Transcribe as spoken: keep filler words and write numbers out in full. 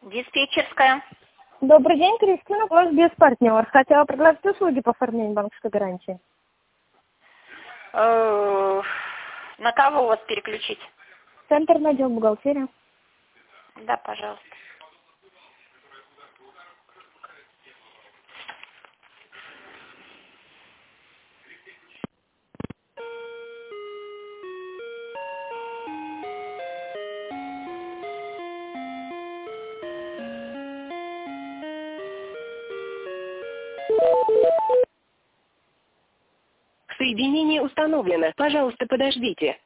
Диспетчерская. Добрый день, Кристина, ваш беспартнер. Хотела предложить услуги по оформлению банковской гарантии. Э, На кого вас переключить? Центр, отдел бухгалтерия. Да, пожалуйста. Соединение установлено. Пожалуйста, подождите.